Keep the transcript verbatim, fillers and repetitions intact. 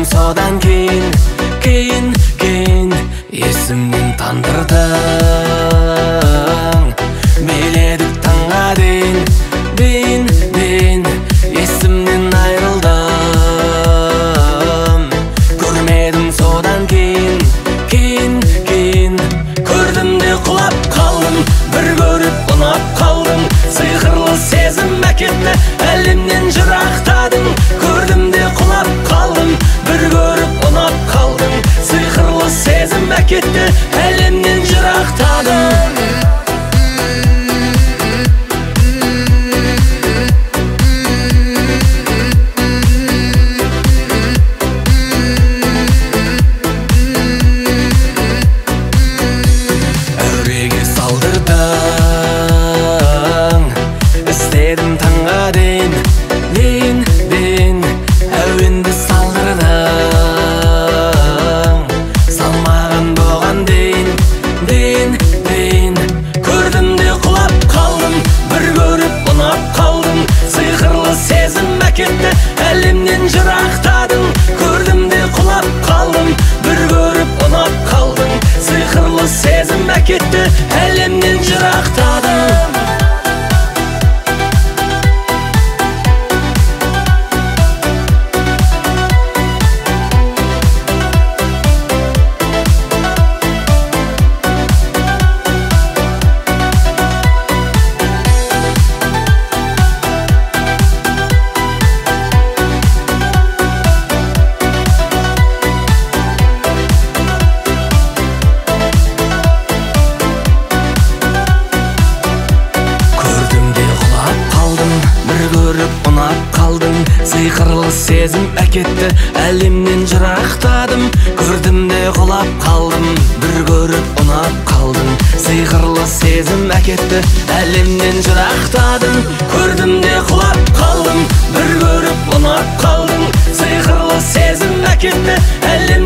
содан кейін, кейін, кейін есімнен тандырдың. Биледік таңға дейін, дейін, дейін есімнен айрылдым. Көрмедім содан кейін, кейін, кейін көрдім де құлап қалдым. Бір көріп ұнап қалдым, сиқырлы сезім әкетті, әлемнен жырақтадың. Көрдім де құлап қалдым, бір көріп ұнап қалдым, сиқырлы сезім әкетті, әлемнен жырақтадың. Істедім таңға дейін, дейін, дейін әуенді салдырдың. Салмаған болған дейін, дейін, дейін көрдім де құлап қалдым. Бір көріп ұнап қалдым, сиқырлы сезім әкетті, әлемнен жырақтадың. Көрдім де құлап қалдым, бір көріп ұнап қалдым, сиқырлы сезім әкетті, әлемнен жырақтадың. Ұнап қалдым, сиқырлы сезім әкетті, әлемнен жырақтадым. Көрдім де құлап қалдым, бір көріп ұнап қалдым, сиқырлы сезім әкетті, әлемнен жырақтадым. Көрдім де құлап қалдым, бір көріп ұнап қалдым, сиқырлы сезім әкетті, әлемнен